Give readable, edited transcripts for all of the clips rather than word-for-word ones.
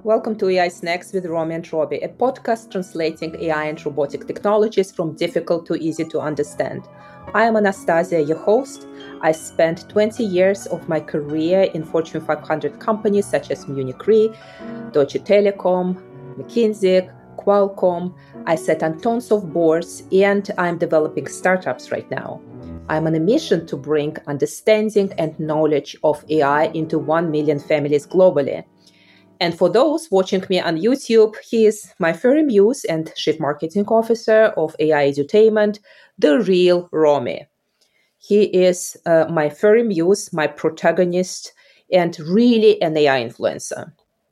Welcome to AI Snacks with Romy and Robbie, a podcast translating AI and robotic technologies from difficult to easy to understand. I am Anastasia, your host. I spent 20 years of my career in Fortune 500 companies such as Munich Re, Deutsche Telekom, McKinsey, Qualcomm. I sat on tons of boards and I'm developing startups right now. I'm on a mission to bring understanding and knowledge of AI into 1 million families globally. And for those watching me on YouTube, he is my furry muse and chief marketing officer of AI Edutainment, the real Romy. He is my furry muse, my protagonist, and really an AI influencer.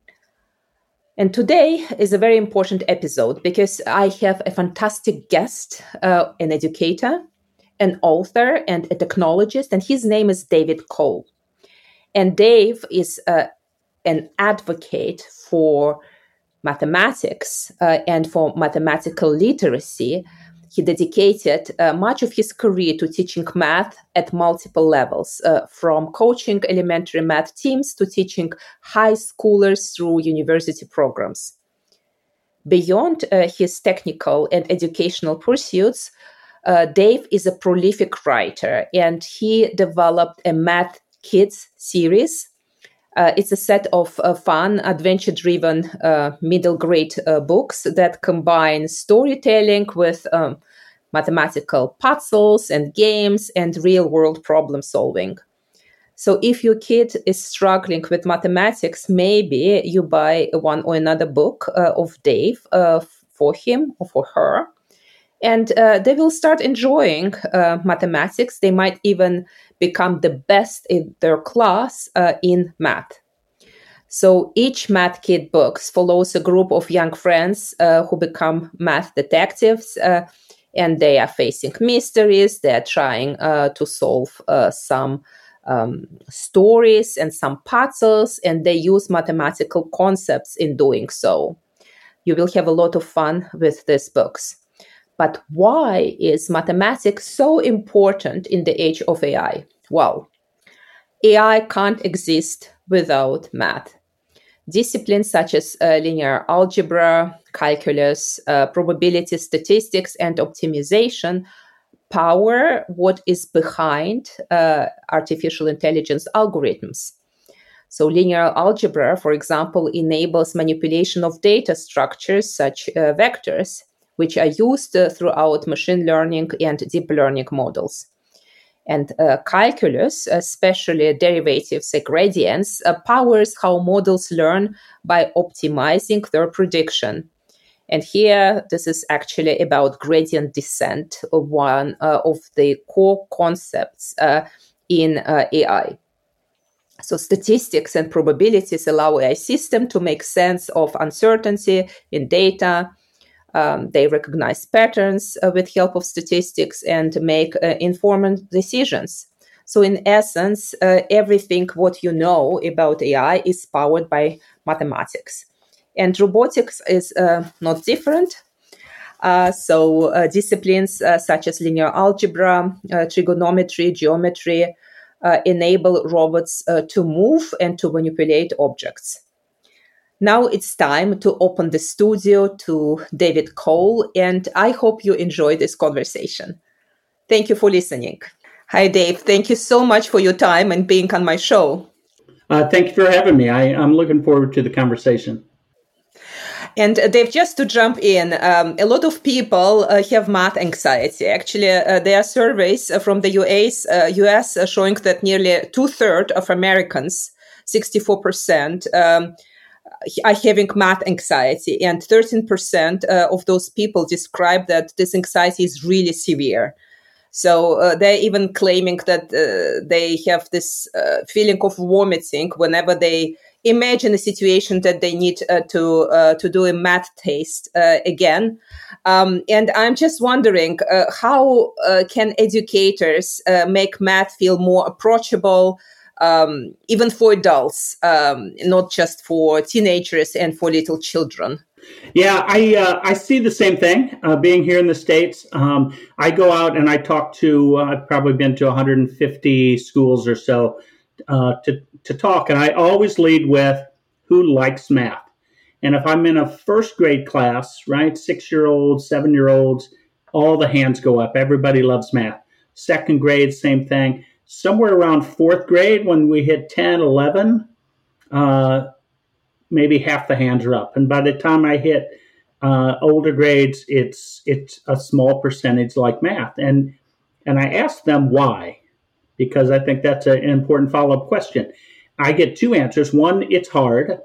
And today is a very important episode because I have a fantastic guest, an educator, an author, and a technologist, and his name is David Cole. And Dave is an advocate for mathematics and for mathematical literacy. He dedicated much of his career to teaching math at multiple levels, from coaching elementary math teams to teaching high schoolers through university programs. Beyond his technical and educational pursuits, Dave is a prolific writer, and he developed a Math Kids series. It's a set of fun, adventure-driven middle grade books that combine storytelling with mathematical puzzles and games and real-world problem solving. So if your kid is struggling with mathematics, maybe you buy one or another book of Dave for him or for her. And they will start enjoying mathematics. They might even become the best in their class in math. So each Math Kid books follows a group of young friends who become math detectives, and they are facing mysteries. They are trying to solve some stories and some puzzles, and they use mathematical concepts in doing so. You will have a lot of fun with these books. But why is mathematics so important in the age of AI? Well, AI can't exist without math. Disciplines such as linear algebra, calculus, probability statistics, and optimization power what is behind artificial intelligence algorithms. So linear algebra, for example, enables manipulation of data structures such vectors, which are used throughout machine learning and deep learning models. And calculus, especially derivatives and gradients, powers how models learn by optimizing their prediction. And here, this is actually about gradient descent, one of the core concepts in AI. So statistics and probabilities allow AI system to make sense of uncertainty in data. They recognize patterns with help of statistics and make informed decisions. So in essence, everything what you know about AI is powered by mathematics. And robotics is not different. Disciplines such as linear algebra, trigonometry, geometry enable robots to move and to manipulate objects. Now it's time to open the studio to David Cole, and I hope you enjoy this conversation. Thank you for listening. Hi, Dave. Thank you so much for your time and being on my show. Thank you for having me. I'm looking forward to the conversation. And Dave, just to jump in, a lot of people have math anxiety. Actually, there are surveys from the US showing that nearly 2/3 of Americans, 64%, are having math anxiety, and 13% of those people describe that this anxiety is really severe. So they're even claiming that they have this feeling of vomiting whenever they imagine a situation that they need to do a math test again. And I'm just wondering, how can educators make math feel more approachable, even for adults, not just for teenagers and for little children? Yeah, I see the same thing. Being here in the States, I go out and I talk to. I've probably been to 150 schools or so to talk, and I always lead with who likes math. And if I'm in a first grade class, right, 6-year-olds, 7-year-olds, all the hands go up. Everybody loves math. Second grade, same thing. Somewhere around fourth grade, when we hit 10, 11, maybe half the hands are up. And by the time I hit older grades, it's a small percentage like math. And I ask them why, because I think that's an important follow-up question. I get two answers. One, it's hard.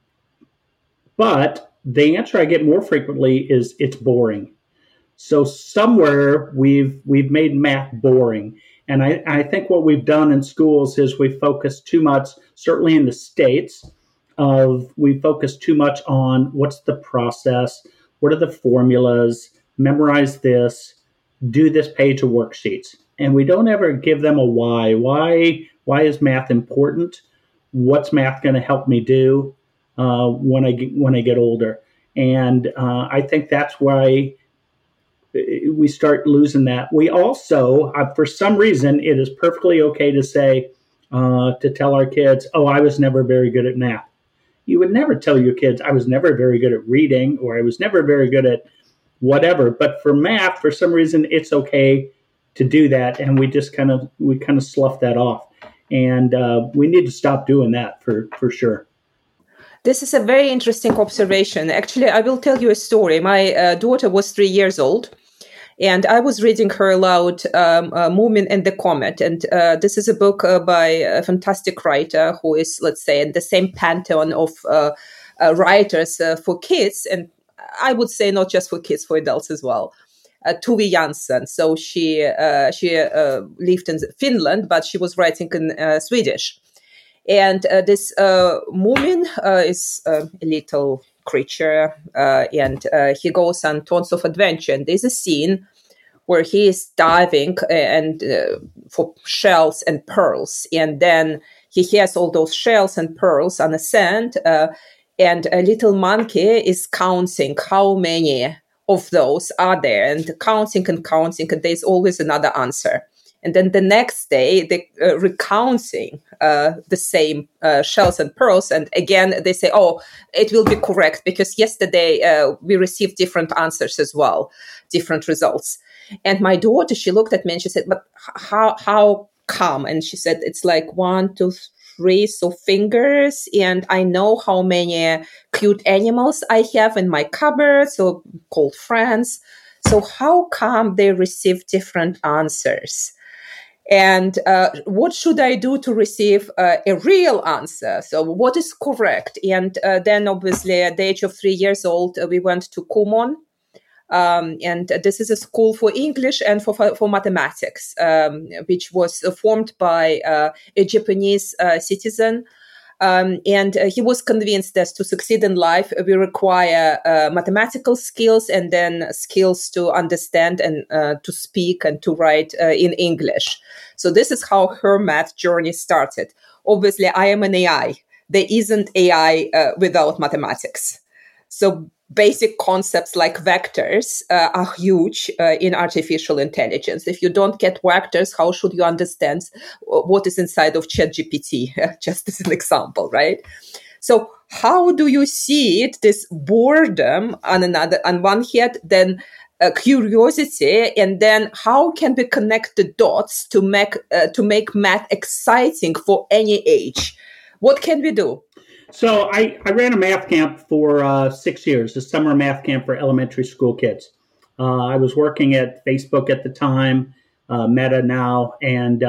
But the answer I get more frequently is it's boring. So somewhere we've made math boring. And I think what we've done in schools is we focus too much, certainly in the States, we focus too much on what's the process, what are the formulas, memorize this, do this page of worksheets. And we don't ever give them a why. Why is math important? What's math going to help me do when I get older? And I think that's why we start losing that. We also, for some reason, it is perfectly okay to say, to tell our kids, oh, I was never very good at math. You would never tell your kids, I was never very good at reading, or I was never very good at whatever. But for math, for some reason, it's okay to do that. And we just kind of slough that off. And we need to stop doing that for sure. This is a very interesting observation. Actually, I will tell you a story. My daughter was 3 years old, and I was reading her aloud Moomin and the Comet. And this is a book by a fantastic writer who is, let's say, in the same pantheon of writers for kids. And I would say not just for kids, for adults as well. Tove Jansson. So she lived in Finland, but she was writing in Swedish. And this Moomin is a little creature, and he goes on tons of adventure. And there's a scene where he is diving and for shells and pearls, and then he has all those shells and pearls on the sand, and a little monkey is counting how many of those are there, and counting, and there's always another answer. And then the next day, they're recounting the same shells and pearls. And again, they say, oh, it will be correct because yesterday we received different answers as well, different results. And my daughter, she looked at me and she said, but how come? And she said, it's like 1, 2, 3, so fingers. And I know how many cute animals I have in my cupboard, so called friends. So how come they receive different answers? And what should I do to receive a real answer? So what is correct? And then obviously at the age of 3 years old, we went to Kumon. And this is a school for English and for mathematics, which was formed by a Japanese citizen. And he was convinced that to succeed in life, we require mathematical skills and then skills to understand and to speak and to write in English. So this is how her math journey started. Obviously, I am an AI. There isn't AI without mathematics. So basic concepts like vectors are huge in artificial intelligence. If you don't get vectors, how should you understand what is inside of ChatGPT? Just as an example, right? So how do you see it, this boredom on one hand, then curiosity, and then how can we connect the dots to make math exciting for any age? What can we do? So I ran a math camp for 6 years, a summer math camp for elementary school kids. I was working at Facebook at the time, Meta now, and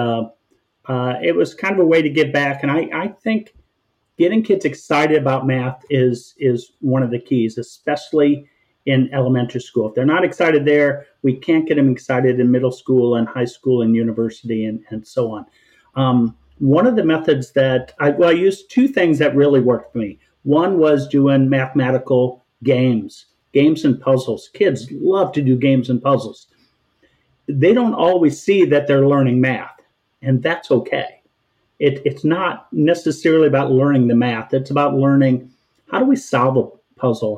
it was kind of a way to give back. And I think getting kids excited about math is one of the keys, especially in elementary school. If they're not excited there, we can't get them excited in middle school and high school and university and so on. One of the methods that I used two things that really worked for me. One was doing mathematical games and puzzles. Kids love to do games and puzzles. They don't always see that they're learning math, and that's okay. It's not necessarily about learning the math. It's about learning, how do we solve a puzzle?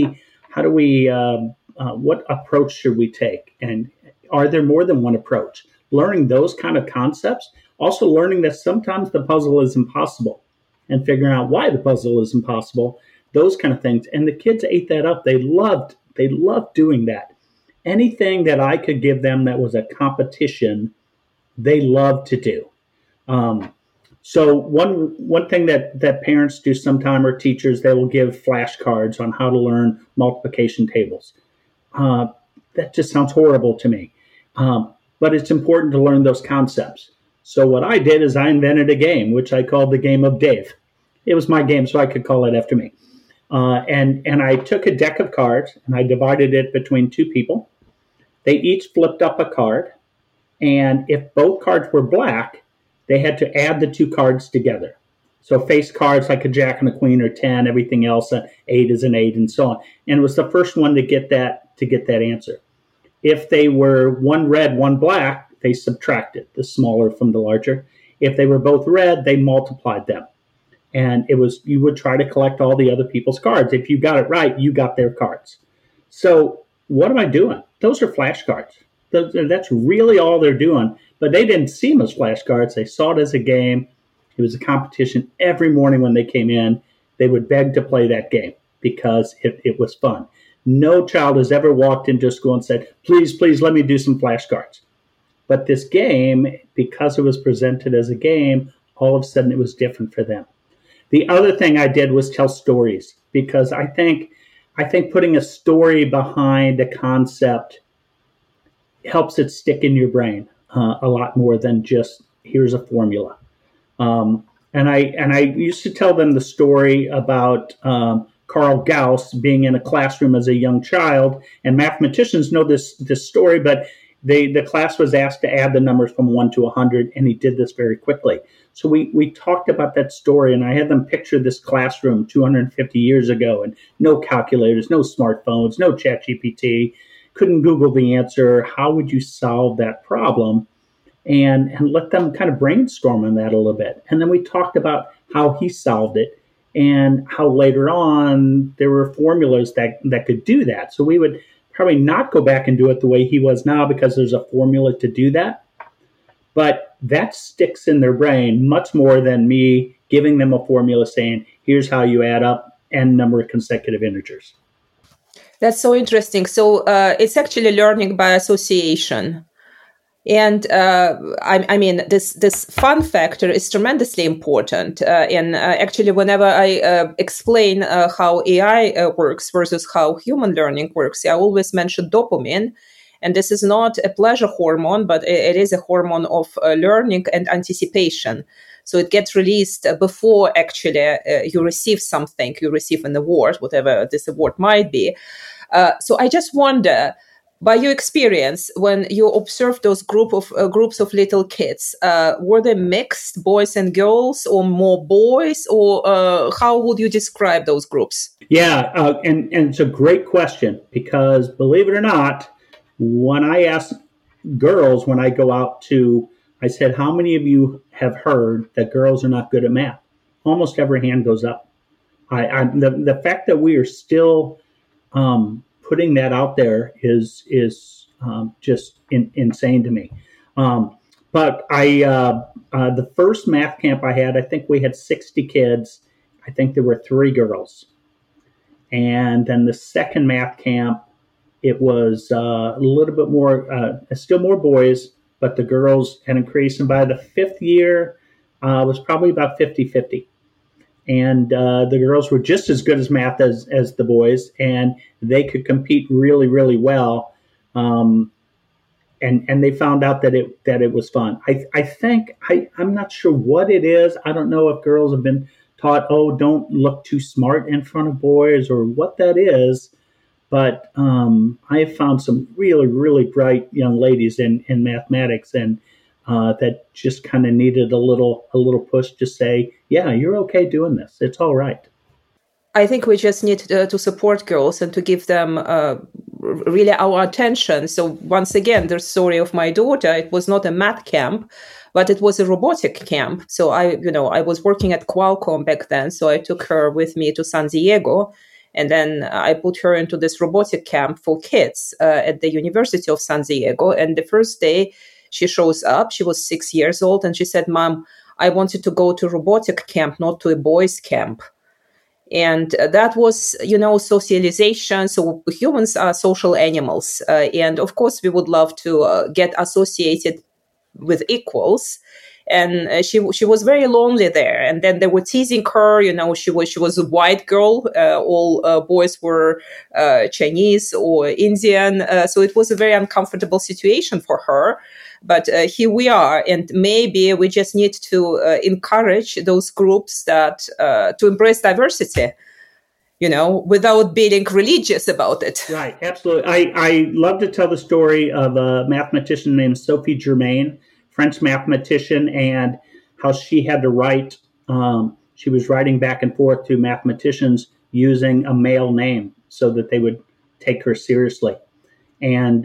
What approach should we take? And are there more than one approach? Learning those kind of concepts. Also learning that sometimes the puzzle is impossible and figuring out why the puzzle is impossible. those kind of things. And the kids ate that up. They loved doing that. Anything that I could give them that was a competition, they loved to do. So one thing that parents do sometime, or teachers, they will give flashcards on how to learn multiplication tables. That just sounds horrible to me. But it's important to learn those concepts. So what I did is I invented a game, which I called the Game of Dave. It was my game, so I could call it after me. And I took a deck of cards and I divided it between two people. They each flipped up a card. And if both cards were black, they had to add the two cards together. So face cards like a jack and a queen or 10, everything else, 8 is an 8, and so on. And it was the first one to get that answer. If they were one red, one black, they subtracted the smaller from the larger. If they were both red, they multiplied them. And you would try to collect all the other people's cards. If you got it right, you got their cards. So what am I doing? Those are flashcards. That's really all they're doing. But they didn't see them as flashcards. They saw it as a game. It was a competition. Every morning when they came in, they would beg to play that game because it was fun. No child has ever walked into school and said, please, let me do some flashcards. But this game, because it was presented as a game, all of a sudden it was different for them. The other thing I did was tell stories, because I think putting a story behind a concept helps it stick in your brain a lot more than just here's a formula. And I used to tell them the story about Carl Gauss being in a classroom as a young child, and mathematicians know this story, but the class was asked to add the numbers from 1 to 100, and he did this very quickly. So we talked about that story, and I had them picture this classroom 250 years ago, and no calculators, no smartphones, no ChatGPT, couldn't Google the answer. How would you solve that problem? And let them kind of brainstorm on that a little bit. And then we talked about how he solved it and how later on there were formulas that could do that. So we would probably not go back and do it the way he was now because there's a formula to do that. But that sticks in their brain much more than me giving them a formula saying, here's how you add up n number of consecutive integers. That's so interesting. So it's actually learning by association. And I mean, this fun factor is tremendously important. And actually, whenever I explain how AI works versus how human learning works, I always mention dopamine. And this is not a pleasure hormone, but it is a hormone of learning and anticipation. So it gets released before actually you receive something, you receive an award, whatever this award might be. So I just wonder, by your experience, when you observed those groups of little kids, were they mixed, boys and girls, or more boys, or how would you describe those groups? Yeah, and it's a great question because, believe it or not, when I ask girls, when I go out I said, how many of you have heard that girls are not good at math? Almost every hand goes up. The fact that we are still putting that out there is just insane to me. But the first math camp I had, I think we had 60 kids. I think there were 3 girls. And then the second math camp, it was a little bit more, still more boys, but the girls had increased. And by the 5th year, it was probably about 50-50. And the girls were just as good as math as the boys, and they could compete really, really well. And they found out that it was fun. I think I'm not sure what it is. I don't know if girls have been taught, don't look too smart in front of boys, or what that is. But I have found some really, really bright young ladies in mathematics, and that just kind of needed a little push to say, yeah, you're okay doing this. It's all right. I think we just need to support girls and to give them really our attention. So once again, the story of my daughter, it was not a math camp, but it was a robotic camp. So I was working at Qualcomm back then. So I took her with me to San Diego. And then I put her into this robotic camp for kids at the University of San Diego. And the first day she shows up, she was 6 years old. And she said, Mom, I wanted to go to robotic camp, not to a boys camp. And that was, socialization. So humans are social animals. And of course, we would love to get associated with equals. And she was very lonely there. And then they were teasing her. She was a white girl. All boys were Chinese or Indian. So it was a very uncomfortable situation for her. But here we are, and maybe we just need to encourage those groups that to embrace diversity, without being religious about it. Right, absolutely. I love to tell the story of a mathematician named Sophie Germain, French mathematician, and how she had to write. She was writing back and forth to mathematicians using a male name so that they would take her seriously. And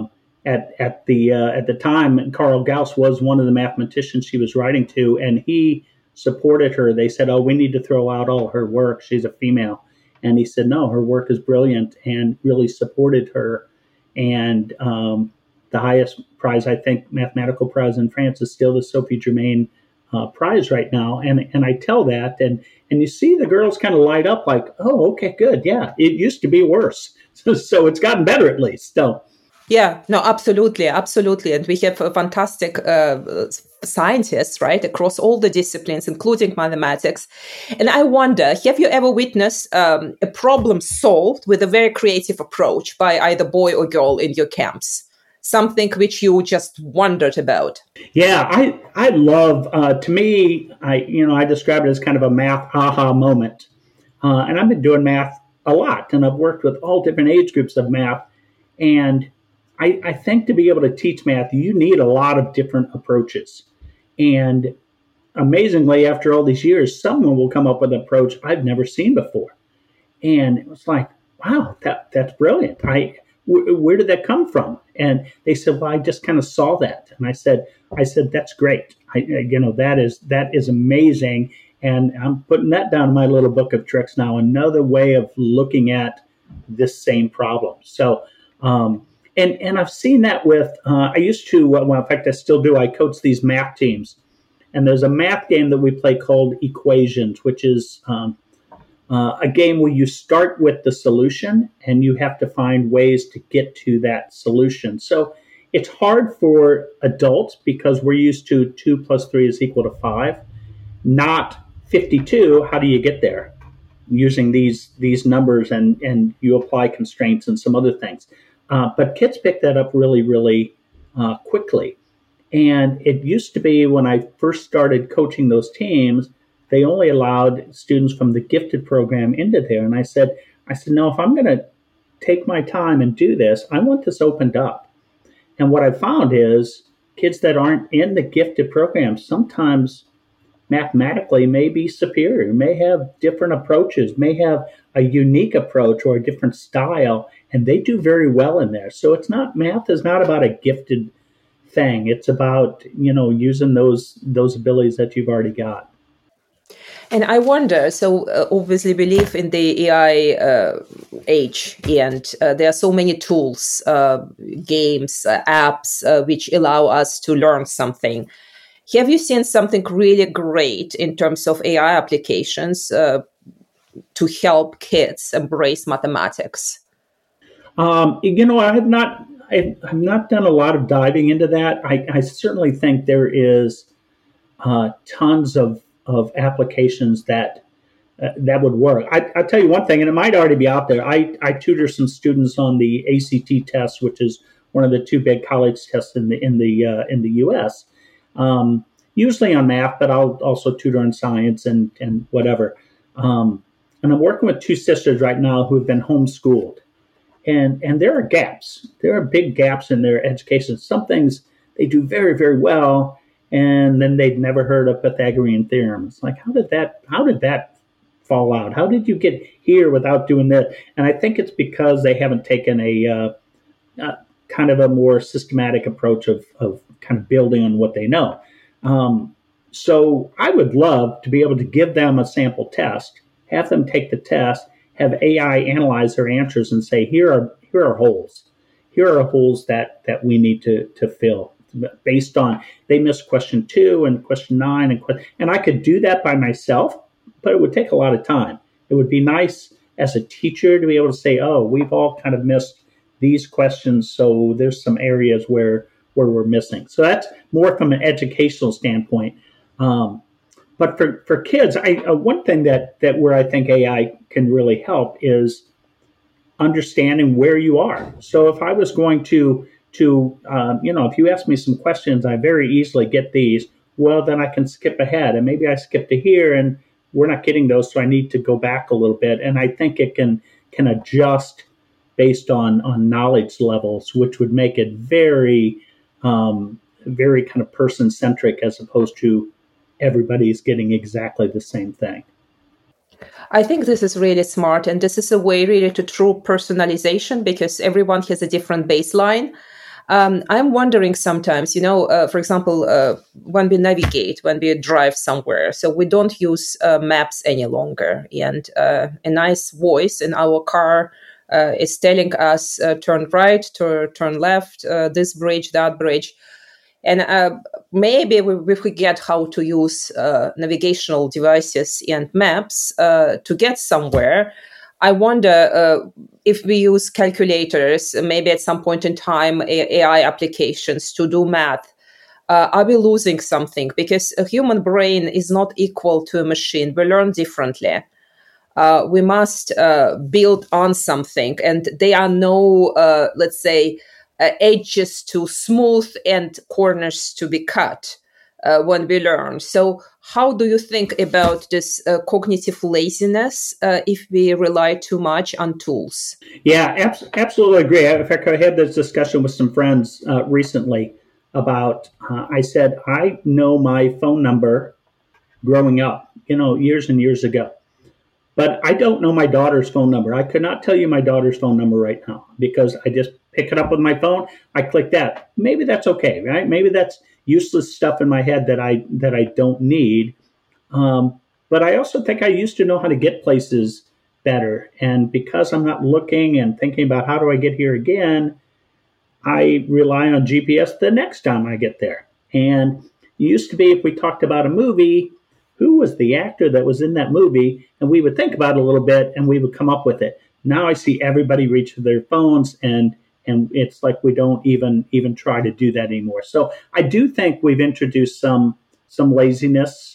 at the time, Carl Gauss was one of the mathematicians she was writing to, and he supported her. They said, "Oh, we need to throw out all her work. She's a female." And he said, "No, her work is brilliant," and really supported her. And the highest prize, I think, mathematical prize in France is still the Sophie Germain prize right now. And I tell that, and you see the girls kind of light up like, "Oh, okay, good. Yeah, it used to be worse. So it's gotten better at least." So. Yeah, no, absolutely. And we have fantastic scientists, right, across all the disciplines, including mathematics. And I wonder, have you ever witnessed a problem solved with a very creative approach by either boy or girl in your camps? Something which you just wondered about? Yeah, I love, to me, I describe it as kind of a math aha moment. And I've been doing math a lot, and I've worked with all different age groups of math. And I think to be able to teach math, you need a lot of different approaches. And amazingly, after all these years, someone will come up with an approach I've never seen before. And it was like, wow, that's brilliant. Where did that come from? And they said, well, I just kind of saw that. And I said, that's great. That is amazing. And I'm putting that down in my little book of tricks now, another way of looking at this same problem. So, and I've seen that with, I used to, well, in fact, I still do, I coach these math teams. And there's a math game that we play called Equations, which is a game where you start with the solution and you have to find ways to get to that solution. So it's hard for adults because we're used to 2 plus 3 is equal to 5, not 52. How do you get there? Using these numbers and you apply constraints and some other things. But kids pick that up really, really quickly. And it used to be when I first started coaching those teams, they only allowed students from the gifted program into there. And I said, no, if I'm going to take my time and do this, I want this opened up. And what I found is kids that aren't in the gifted program sometimes mathematically may be superior, may have different approaches, may have a unique approach or a different style, and they do very well in there. So math is not about a gifted thing. It's about, using those abilities that you've already got. And I wonder, so obviously we live in the AI age, and there are so many tools, games, apps, which allow us to learn something. Have you seen something really great in terms of AI applications to help kids embrace mathematics? I have not done a lot of diving into that. I certainly think there is tons of applications that would work. I'll tell you one thing, and it might already be out there. I tutor some students on the ACT test, which is one of the two big college tests in the U.S. Usually on math, but I'll also tutor on science and whatever. And I'm working with two sisters right now who have been homeschooled. And there are gaps. There are big gaps in their education. Some things they do very, very well, and then they'd never heard of Pythagorean theorem. It's like, how did that fall out? How did you get here without doing that? And I think it's because they haven't taken a kind of a more systematic approach of kind of building on what they know. So I would love to be able to give them a sample test, have them take the test, have AI analyze their answers and say, here are holes. Here are holes that we need to fill based on they missed question 2 and question 9 and I could do that by myself, but it would take a lot of time. It would be nice as a teacher to be able to say, oh, we've all kind of missed these questions, so there's some areas where we're missing. So that's more from an educational standpoint. But for kids, one thing that where I think AI can really help is understanding where you are. So if I was going to if you ask me some questions, I very easily get these. Well, then I can skip ahead, and maybe I skip to here, and we're not getting those, so I need to go back a little bit. And I think it can adjust based on knowledge levels, which would make it very very kind of person centric, as opposed to everybody's getting exactly the same thing. I think this is really smart, and this is a way really to true personalization, because everyone has a different baseline. I'm wondering sometimes, for example, when we navigate, when we drive somewhere, so we don't use maps any longer, and a nice voice in our car is telling us turn right, turn left, this bridge, that bridge. And maybe if we get how to use navigational devices and maps to get somewhere, I wonder if we use calculators, maybe at some point in time, AI applications to do math, are we losing something? Because a human brain is not equal to a machine. We learn differently. We must build on something, and there are no, let's say, edges to smooth and corners to be cut when we learn. So how do you think about this cognitive laziness if we rely too much on tools? Yeah, absolutely agree. In fact, I had this discussion with some friends recently about, I said, I know my phone number growing up, years and years ago. But I don't know my daughter's phone number. I could not tell you my daughter's phone number right now because I just pick it up with my phone. I click that. Maybe that's okay, right? Maybe that's useless stuff in my head that I don't need. But I also think I used to know how to get places better. And because I'm not looking and thinking about how do I get here again, I rely on GPS the next time I get there. And it used to be if we talked about a movie, who was the actor that was in that movie? And we would think about it a little bit and we would come up with it. Now I see everybody reach for their phones and it's like we don't even try to do that anymore. So I do think we've introduced some laziness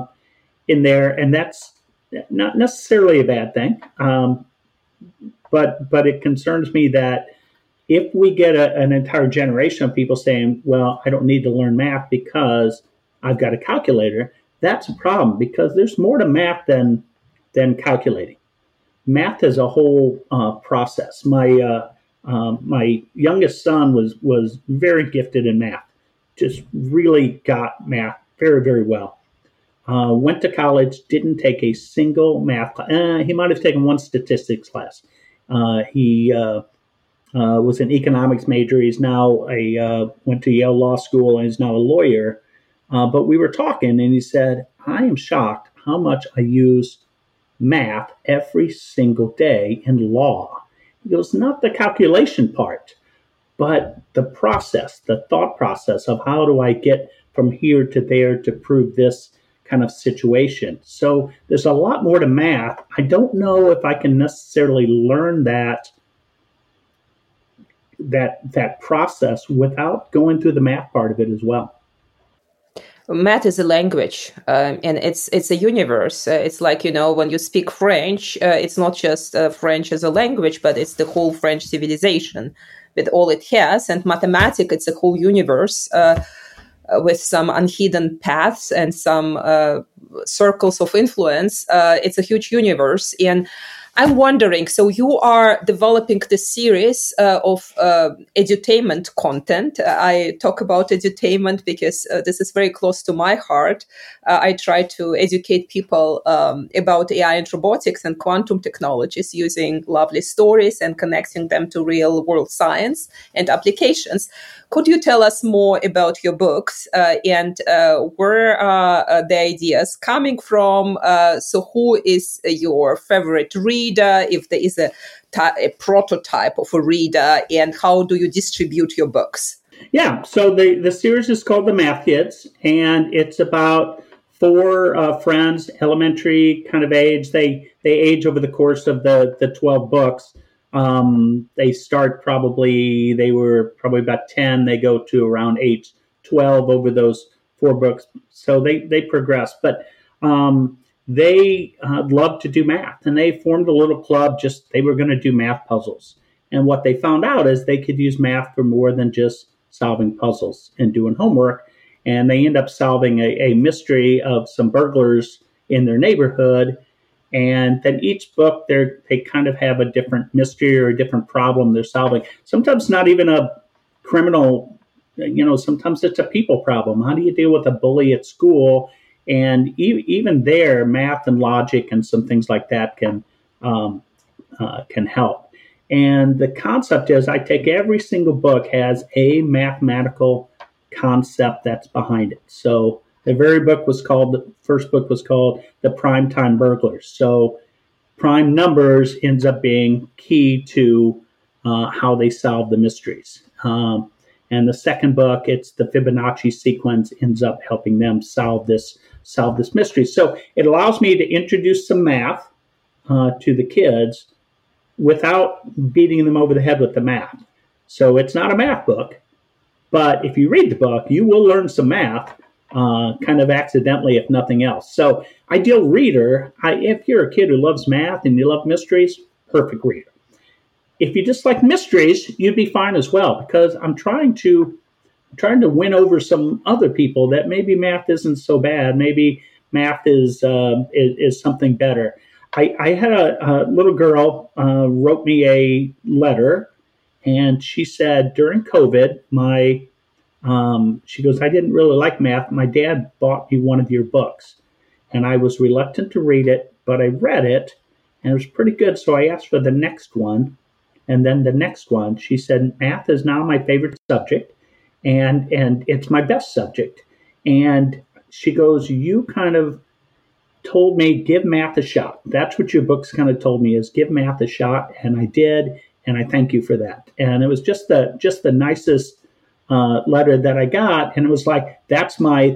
in there, and that's not necessarily a bad thing. But it concerns me that if we get an entire generation of people saying, well, I don't need to learn math because I've got a calculator, that's a problem because there's more to math than calculating. Math is a whole process. My youngest son was very gifted in math, just really got math very, very well. Went to college, didn't take a single math class. He might have taken one statistics class. He was an economics major. He's now went to Yale Law School and is now a lawyer. But we were talking, and he said, I am shocked how much I use math every single day in law. He goes, not the calculation part, but the process, the thought process of how do I get from here to there to prove this kind of situation. So there's a lot more to math. I don't know if I can necessarily learn that process without going through the math part of it as well. Math is a language, and it's a universe. It's like, when you speak French, it's not just French as a language, but it's the whole French civilization with all it has. And mathematics, it's a whole universe with some unhidden paths and some circles of influence. It's a huge universe. And I'm wondering, so you are developing this series of edutainment content. I talk about edutainment because this is very close to my heart. I try to educate people about AI and robotics and quantum technologies using lovely stories and connecting them to real world science and applications. Could you tell us more about your books and where are the ideas coming from? So who is your favorite reader, if there is a prototype of a reader, and how do you distribute your books? Yeah, so the series is called The Math Kids, and it's about four friends, elementary kind of age. They age over the course of the 12 books. They were probably about 10. They go to around age 12 over those four books. So they progress. But they loved to do math, and they formed a little club. They were going to do math puzzles. And what they found out is they could use math for more than just solving puzzles and doing homework. And they end up solving a mystery of some burglars in their neighborhood. And then each book, they kind of have a different mystery or a different problem they're solving. Sometimes not even a criminal, sometimes it's a people problem. How do you deal with a bully at school? And even there, math and logic and some things like that can help. And the concept is I take every single book has a mathematical concept that's behind it. So the first book was called The Primetime Burglars. So prime numbers ends up being key to how they solve the mysteries. And the second book, it's the Fibonacci sequence, ends up helping them solve this mystery. So it allows me to introduce some math to the kids without beating them over the head with the math. So it's not a math book, but if you read the book, you will learn some math kind of accidentally, if nothing else. So ideal reader, if you're a kid who loves math and you love mysteries, perfect reader. If you just like mysteries, you'd be fine as well, because I'm trying to win over some other people that maybe math isn't so bad. Maybe math is something better. I had a little girl wrote me a letter, and she said during COVID, she goes, I didn't really like math. My dad bought me one of your books, and I was reluctant to read it, but I read it, and it was pretty good. So I asked for the next one, and then the next one. She said, math is now my favorite subject, and it's my best subject. And she goes, you kind of told me, give math a shot. That's what your books kind of told me, is give math a shot. And I did. And I thank you for that. And it was just the nicest letter that I got. And it was like, that's my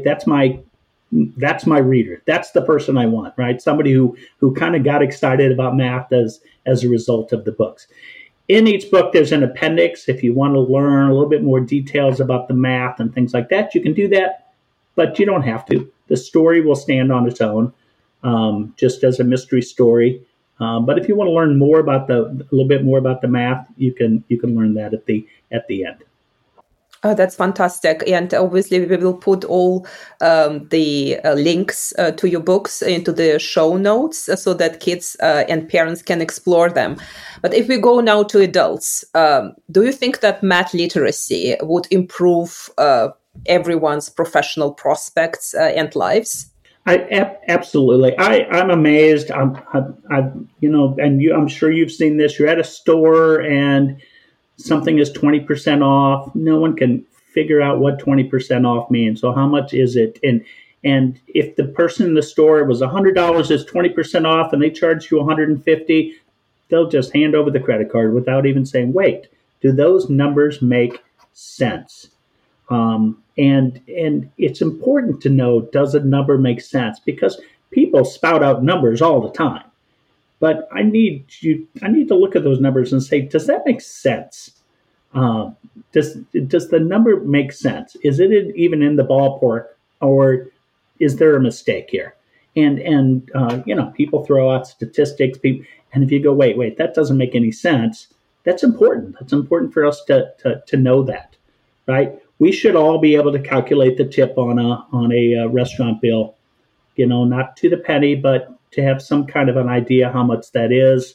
reader. That's the person I want, right? Somebody who kind of got excited about math as a result of the books. In each book, there's an appendix. If you want to learn a little bit more details about the math and things like that, you can do that, but you don't have to. The story will stand on its own, just as a mystery story. But if you want to learn a little bit more about the math, you can learn that at the end. Oh, that's fantastic. And obviously we will put all the links to your books into the show notes so that kids and parents can explore them. But if we go now to adults, do you think that math literacy would improve everyone's professional prospects and lives? Absolutely. I'm amazed. I'm sure you've seen this. You're at a store and something is 20% off. No one can figure out what 20% off means. So how much is it? And if the person in the store was $100 is 20% off and they charge you $150, they'll just hand over the credit card without even saying, wait, do those numbers make sense? And it's important to know, does a number make sense? Because people spout out numbers all the time. But I need to look at those numbers and say, does that make sense? Does the number make sense? Is it even in the ballpark, or is there a mistake here? And people throw out statistics, and if you go, wait, that doesn't make any sense. That's important. That's important for us to know that, right? We should all be able to calculate the tip on a restaurant bill, not to the penny, but to have some kind of an idea how much that is.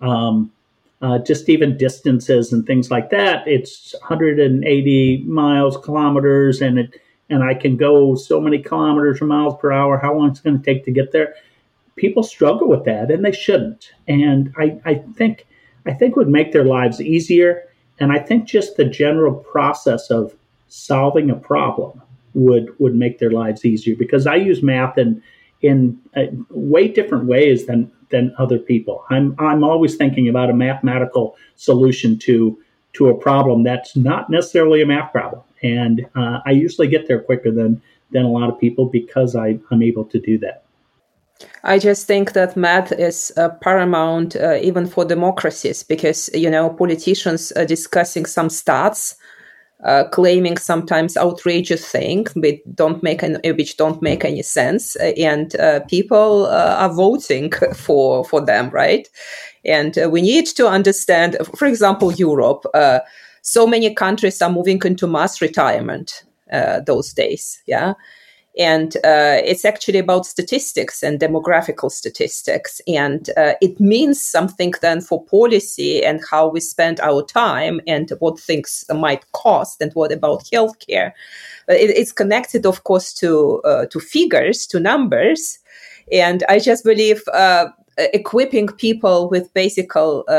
Just even distances and things like that. It's 180 kilometers, and I can go so many kilometers or miles per hour. How long it's going to take to get there? People struggle with that, and they shouldn't. And I think it would make their lives easier. And I think just the general process of solving a problem would make their lives easier, because I use math in way different ways than other people. I'm always thinking about a mathematical solution to a problem that's not necessarily a math problem, and I usually get there quicker than than a lot of people because I'm able to do that. I just think that math is paramount even for democracies because, politicians are discussing some stats, claiming sometimes outrageous things which don't make any sense, and people are voting for them, right? And we need to understand, for example, Europe. So many countries are moving into mass retirement those days, yeah. And it's actually about statistics and demographical statistics. And it means something then for policy and how we spend our time and what things might cost and what about healthcare. It's connected, of course, to figures, to numbers. And I just believe equipping people with basic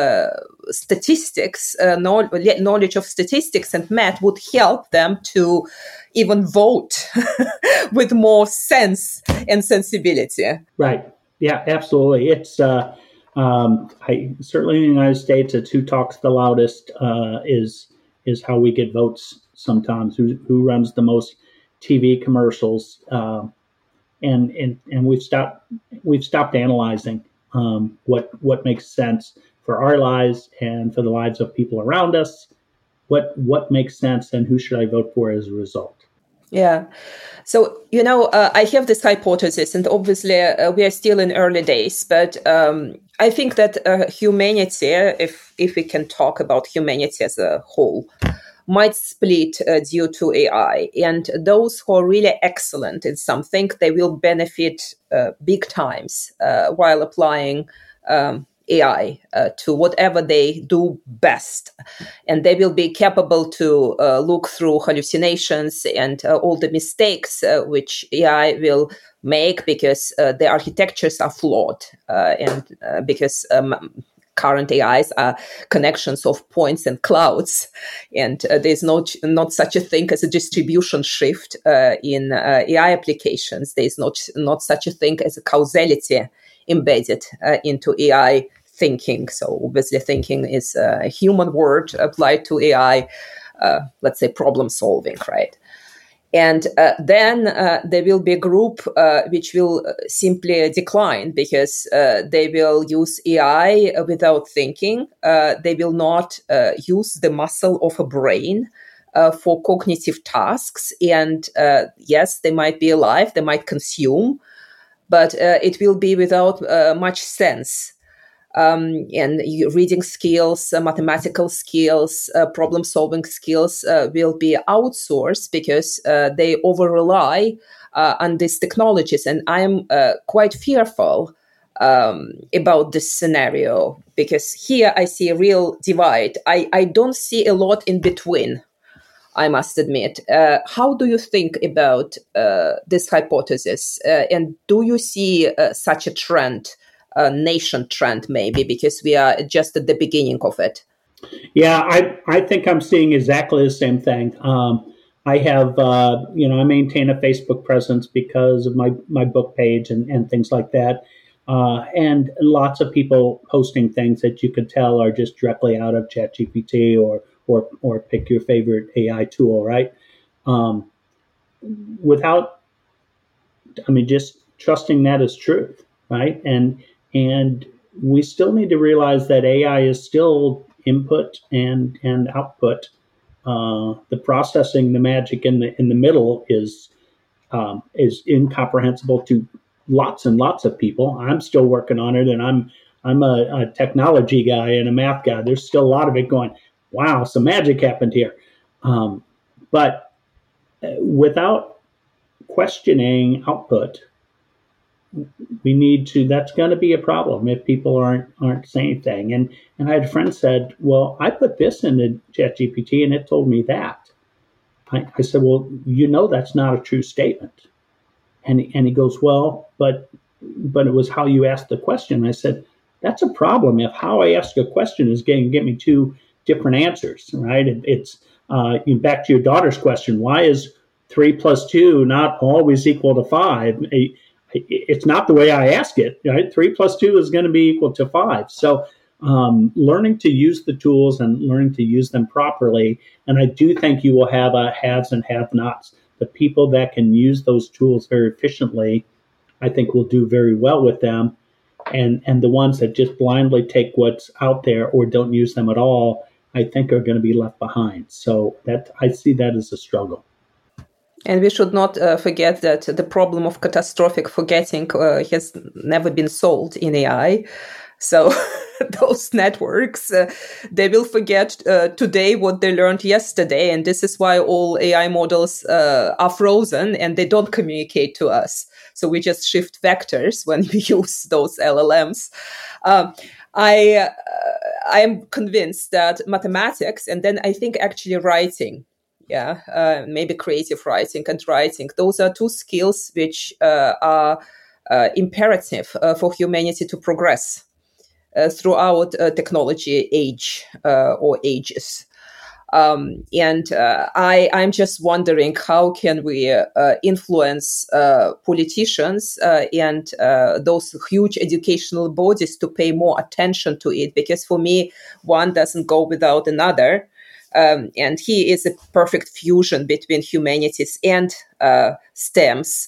statistics, knowledge of statistics and math would help them to even vote with more sense and sensibility. Right. Yeah, absolutely. It's certainly in the United States, it's who talks the loudest is how we get votes sometimes. Who runs the most TV commercials, and we've stopped analyzing what makes sense for our lives and for the lives of people around us. What makes sense and who should I vote for as a result? Yeah. So, I have this hypothesis, and obviously we are still in early days, but I think that humanity, if we can talk about humanity as a whole, might split due to AI. And those who are really excellent in something, they will benefit big times while applying AI to whatever they do best. And they will be capable to look through hallucinations and all the mistakes which AI will make because the architectures are flawed and because current AIs are connections of points and clouds, and there's not such a thing as a distribution shift in AI applications. There's not such a thing as a causality embedded into AI thinking. So obviously thinking is a human word applied to AI, let's say problem solving, right? And then there will be a group which will simply decline because they will use AI without thinking. They will not use the muscle of a brain for cognitive tasks. And yes, they might be alive, they might consume, but it will be without much sense. And reading skills, mathematical skills, problem-solving skills will be outsourced because they over-rely on these technologies. And I'm quite fearful about this scenario because here I see a real divide. I don't see a lot in between, I must admit. How do you think about this hypothesis? And do you see such a trend? A nation trend, maybe, because we are just at the beginning of it. Yeah, I think I'm seeing exactly the same thing. I have, I maintain a Facebook presence because of my book page and things like that. And lots of people posting things that you could tell are just directly out of ChatGPT or pick your favorite AI tool, right? Just trusting that as truth, right? And we still need to realize that AI is still input and output. The processing, the magic in the middle is incomprehensible to lots and lots of people. I'm still working on it, and I'm a technology guy and a math guy. There's still a lot of it going, wow, some magic happened here. But without questioning output, that's going to be a problem if people aren't saying anything. And I had a friend said, well, I put this into ChatGPT and it told me that. I said, well, that's not a true statement. And he goes, well, but it was how you asked the question. I said, that's a problem if how I ask a question is going to get me two different answers, right? It's back to your daughter's question. Why is 3 + 2 not always equal to 5? It's not the way I ask it, right? 3 + 2 is going to be equal to 5. So learning to use the tools and learning to use them properly. And I do think you will have haves and have-nots. the people that can use those tools very efficiently, I think will do very well with them. And the ones that just blindly take what's out there or don't use them at all, I think are going to be left behind. So that I see that as a struggle. And we should not forget that the problem of catastrophic forgetting has never been solved in AI. So those networks, they will forget today what they learned yesterday. And this is why all AI models are frozen and they don't communicate to us. So we just shift vectors when we use those LLMs. I am convinced that mathematics, and then I think actually writing, maybe creative writing and writing, those are two skills which are imperative for humanity to progress throughout technology age or ages. I'm just wondering, how can we influence politicians and those huge educational bodies to pay more attention to it? Because for me, one doesn't go without another. And he is a perfect fusion between humanities and STEMs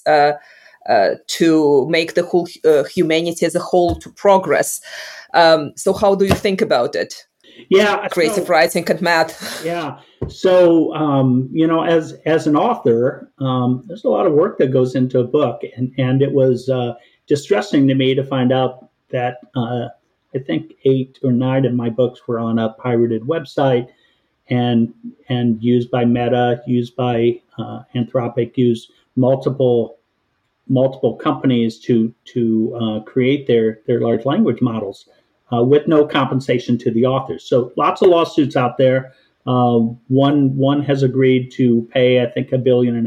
to make the whole humanity as a whole to progress. So how do you think about it? Yeah, Creative writing and math. Yeah. So, as an author, there's a lot of work that goes into a book, and it was distressing to me to find out that I think 8 or 9 of my books were on a pirated website and used by Meta, used by Anthropic, used multiple companies to create their large language models with no compensation to the authors. So lots of lawsuits out there. One has agreed to pay, I think, $1.5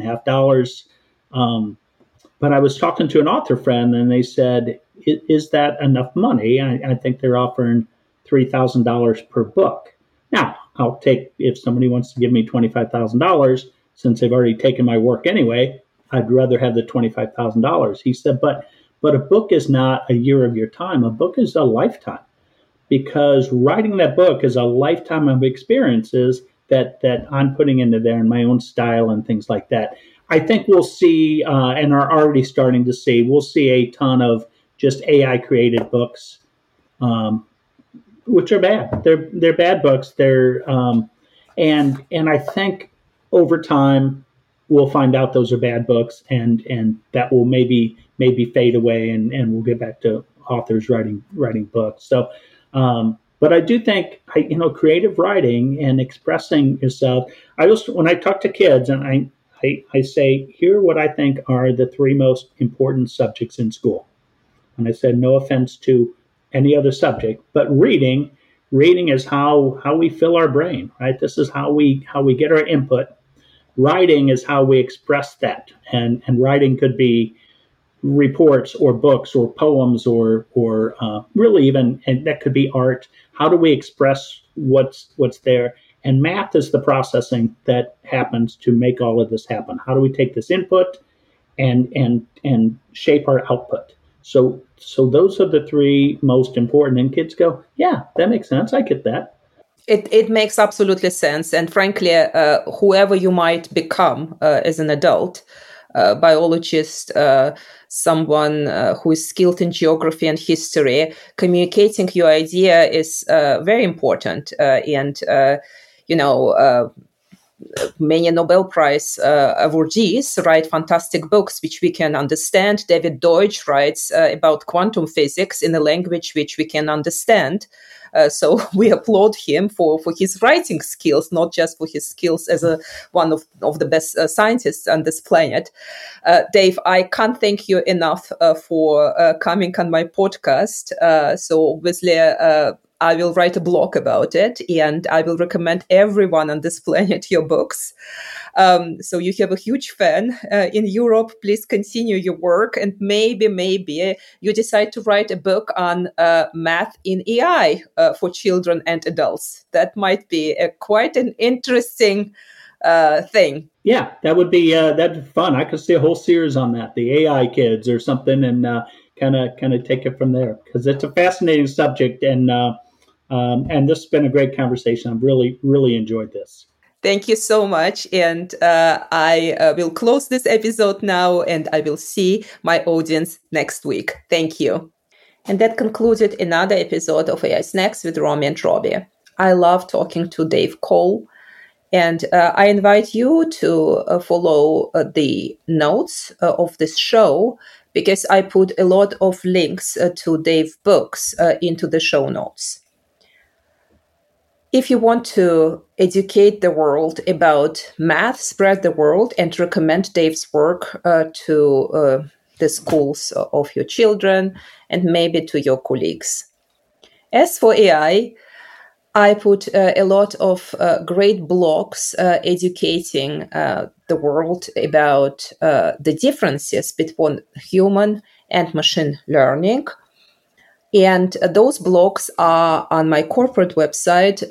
billion. But I was talking to an author friend, and they said, "Is that enough money?" I think they're offering $3,000 per book. Now, I'll take, if somebody wants to give me $25,000, since they've already taken my work anyway, I'd rather have the $25,000. He said, but a book is not a year of your time. A book is a lifetime, because writing that book is a lifetime of experiences that I'm putting into there in my own style and things like that. I think we'll see, and are already starting to see, we'll see a ton of just AI created books, which are bad. They're bad books. And I think over time we'll find out those are bad books, and that will maybe fade away, and we'll get back to authors writing books. So, but I do think, creative writing and expressing yourself. When I talk to kids, and I say, here are what I think are the 3 most important subjects in school. And I said, no offense to any other subject, but reading is how we fill our brain, right? This is how we get our input. Writing is how we express that, and writing could be reports or books or poems or really even, and that could be art. How do we express what's there? And math is the processing that happens to make all of this happen. How do we take this input and shape our output? So those are the 3 most important. And kids go, yeah, that makes sense. I get that. It makes absolutely sense. And frankly, whoever you might become as an adult, biologist, someone who is skilled in geography and history, communicating your idea is very important. Many Nobel Prize awardees write fantastic books which we can understand. David Deutsch writes about quantum physics in a language which we can understand. So we applaud him for his writing skills, not just for his skills as one of the best scientists on this planet. Dave, I can't thank you enough for coming on my podcast. So obviously, I will write a blog about it, and I will recommend everyone on this planet your books. So you have a huge fan in Europe. Please continue your work, and maybe you decide to write a book on math in AI for children and adults. That might be quite an interesting thing. Yeah, that would be that'd be fun. I could see a whole series on that, the AI kids or something, and kind of take it from there, because it's a fascinating subject, and this has been a great conversation. I've really enjoyed this. Thank you so much. And I will close this episode now, and I will see my audience next week. Thank you. And that concluded another episode of AI Snacks with Romy and Robbie. I love talking to Dave Cole. And I invite you to follow the notes of this show, because I put a lot of links to Dave's books into the show notes. If you want to educate the world about math, spread the word and recommend Dave's work to the schools of your children and maybe to your colleagues. As for AI, I put a lot of great blogs educating the world about the differences between human and machine learning. And those blogs are on my corporate website,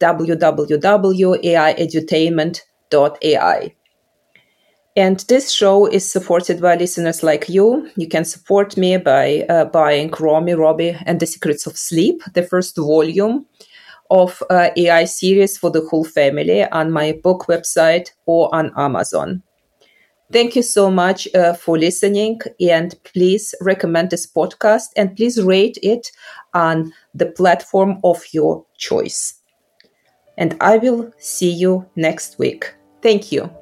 www.aiedutainment.ai. And this show is supported by listeners like you. You can support me by buying Robbie, and the Secrets of Sleep, the first volume of AI series for the whole family, on my book website or on Amazon. Thank you so much for listening, and please recommend this podcast and please rate it on the platform of your choice. And I will see you next week. Thank you.